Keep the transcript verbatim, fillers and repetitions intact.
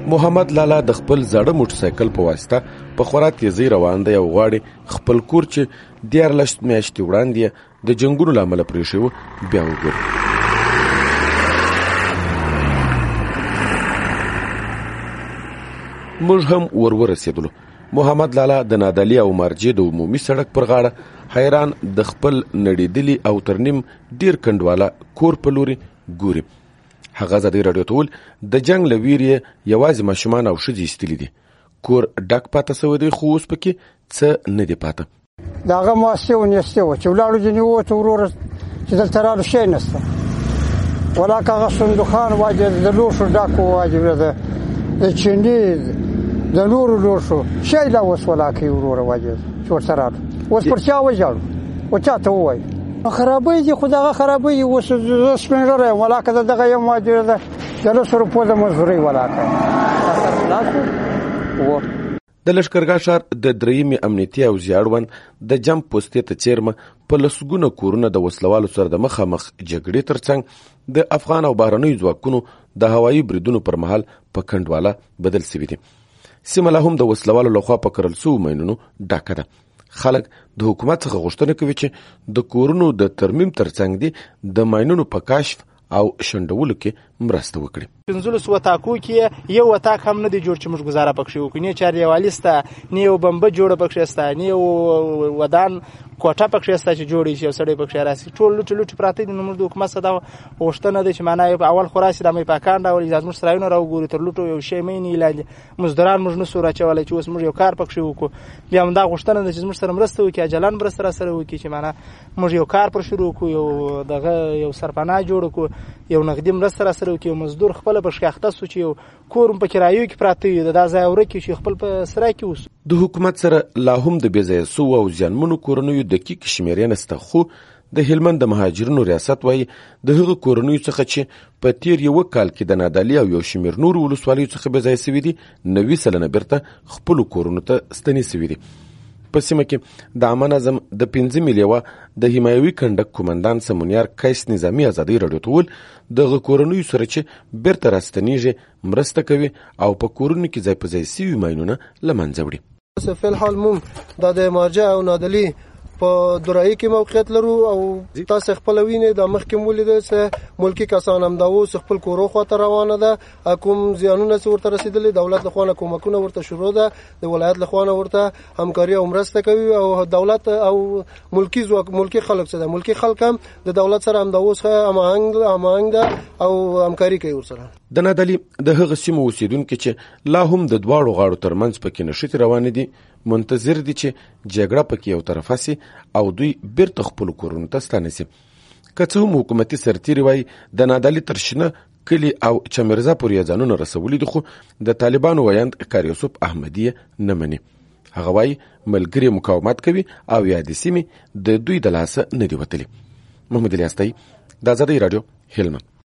محمد لالا د خپل زړه موټرسایکل په واسطه په خورا تیزی روان دی او غواړي خپل کور چې دیارلس میاشتې وړاندې د جنګونو له امله پرېښی و بیا وګوري. موږ هم ور ورسېدلو. محمد لالا د نادعلي او مارجې د عمومي سړک پر غاړه حیران د خپل نړېدلي او ترنیم ډیر کندواله کور په لوري ګوري. هغه ازادي راډیو ته وویل د جنګ له ویرې یوازې ماشومان او ښځې ایستلي دي. کور ډک پاته سوی دی خو اوس پکې څه نه دی پاته. د هغه مؤسسې ونیستې وه چې ولاړو ځینې ووتو وروره چې دلته رالو شی نشته. ولاکه هغه صندوقان واجب د لوښو ډک و، واجب د چیني د نورو لوښو شی لا اوس ولاکې وروره واجب چې ورته رالو. اوس پر چا وژاړو؟ و چا ته ووایو؟ خرابې دي خو دغه خرابې اوس زه سپین ږیری یم، ولاکه د دغه یم واجب د د لسو روپو د مزدورۍ ولاکه د لښکرګاه ښار د درېیمې امنیتي او زیاړوند د جمپ پوستې ته څیرمه په لسګونه کورونه د وسلوالو سره د مخامخ جګړې ترڅنګ د افغان او بهرنیو ځواکونو د هوایي بریدونو پر مهال په کنډواله بدل سوي دي. سیمه لا هم د وسلوالو لخوا په کرل سوو ماینونو ډکه ده. خلک د حکومت څخه غوښتنه کوي چې د کورونو د ترمیم ترڅنګ دي د ماینونو په کشف او شنډولو کې مرسته وکړي. پنځلس وتاکو کې یو وتاک هم نه دی جوړ چې موږ ګزاره پکښې وکړو. نه چاریوالي شته، نه یو بمبه جوړه پکښې شته، نه یو ودان کوټه پکښې شته چې جوړې شي او سړی پکښې راسي. ټول لوټې لوټې پراته دي. نو موږ د حکومت څخه دا غوښتنه ده چې معنا اول خو راسي دا مې پاکان راولي، زموږ سرایونه راوګوري، تر لوټو یو شی مې نه لاندې مزدوران موږ نسو راچولی چې اوس موږ یو کار پکښې وکړو. بیا همدا غوښتنه ده چې زموږ سره مرسته وکړي، اجلان مرسته راسره وکړي چې معنا موږ یو کار پر شروع کړو، یو دغه یو سرپناه جوړ کړو، یو نقدي مرسته راسره وکړي، یو مزدور خپله په شکاخته سو چې یو کور په کرایو کې پراته وي دا ځای ورکړي چې خپل په سرای کې اوسو. د حکومت سره لا هم د بې ځایه سوو او زیانمنو کورنیو دقیق شمېرې نسته، خو د هلمند د مهاجرینو ریاست وایي د هغو کورنیو څخه چې په تیر یوه کال کې د نادعلي او یو شمېر نورو ولسوالیو څخه بې ځایه سوي دي نوي سلنه بیرته خپلو کورونو ته ستنې سوي دي. په سیمه کې د عامه نظم د پنځمې لیوه د حمایوي کنډک قومندان سمونیار کیس نظامي ازادي راډیو ته وویل دغه کورنیو سره چې بیرته راستنیږي مرسته کوي او په کورونو کې ځای په ځای سوي ماینونه له منځه وړي. فی الحال مونږ دا د مارجه او نادعلي په درایي کې موقعیت لرو او تاسو خپل وینئ د مخکې مولیدل چې ملکی کسان هم دا اوس خپل کورو خواته روانه ده. کوم زیانونه چې ورته رسیدلي دولت له خوا کومکونه ورته شروع ده، د ولایت له خوا ورته همکاري او مرسته کوي او دولت او ملکی ځواک ملکی خلک څه ده ملکی خلک هم د دولت سره هم دا اوس هماهنګ هماهنګ ده او همکاري کوي ورسره. د نادعلي د هغه سیمو اوسیدونکي چې لا هم د دواړو غاړو ترمنځ پکې نښتې روانې دي منتظر دي چې جګړه پکې یو طرفه سي او دوی بیرته خپلو کورونو ته ستانه سي. که څه هم حکومتي سرتیري وایي د نادعلي تر شنه کلي او چمرزا پورې یې ځانونه رسولي دي، خو د طالبانو ویاند کار یوسف احمدي نه مني. هغه وایي ملګري مقاومت کوي او یادې سیمې د دوی د لاسه نه دي وتلي. محمد الیاس تایي د ازادۍ راډیو هلمند.